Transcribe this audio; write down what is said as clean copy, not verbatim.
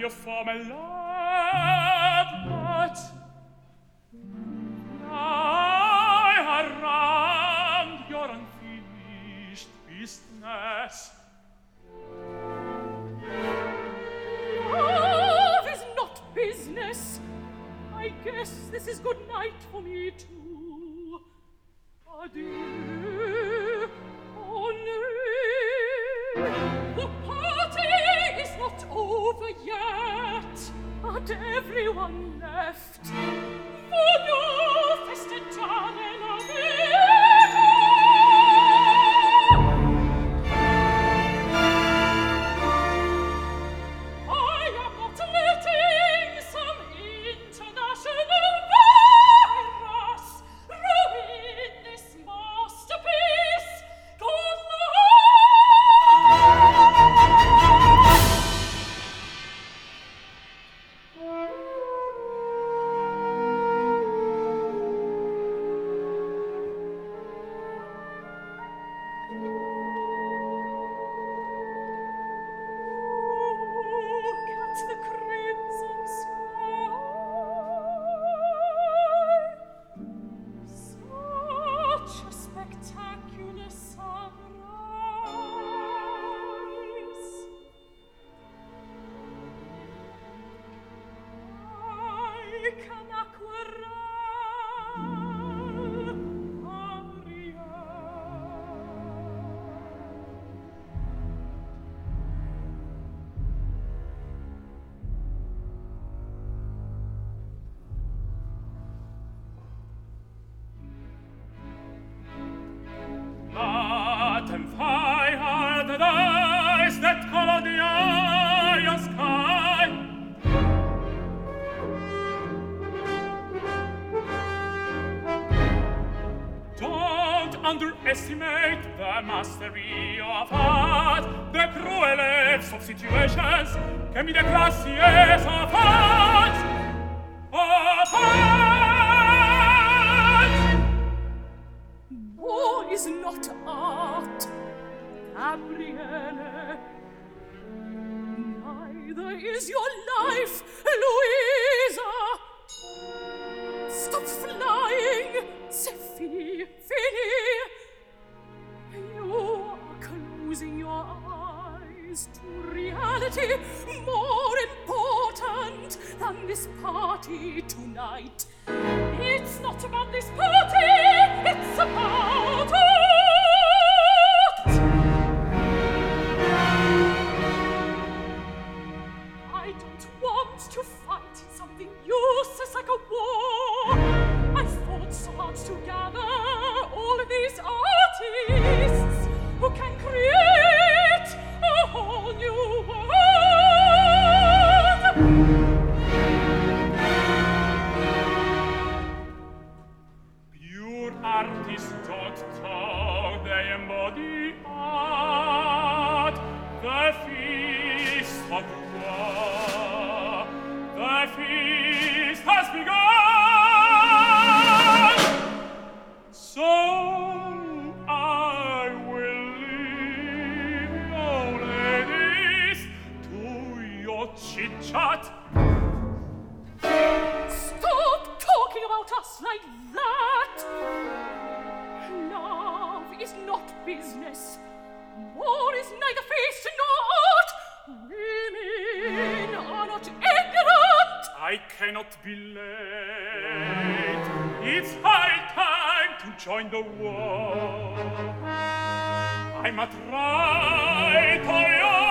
you for my love, but I around your unfinished business. Love is not business. I guess this is good night for me too. Adieu, ennui. The party is not over yet, but everyone left. For no festeggiare la vita. I am not letting some international virus ruin this masterpiece. Good Look at the crimson sky. Such a spectacular sunrise. Like an aquarelle aria. Let them fire the dice that color the iron sky. Don't underestimate the mastery of art, the cruelest of situations can be the classiest of arts. Of arts! War is not art, Gabriele. Neither is your life, Louisa. Stop flying, c'est fini, fini. You are closing your eyes to reality more important than this party tonight. It's not about this party, it's about art. I don't want to fight in something useless like a war. I fought so hard to gather all of these artists who can create a whole new world. Pure artists don't talk, they embody art. The feast of war, the feast has begun. So I will leave you ladies to your chit-chat. Stop talking about us like that! Love is not business. War is neither feast nor art. Women are not ignorant. I cannot be late. It's high time to join the war. I'm at right or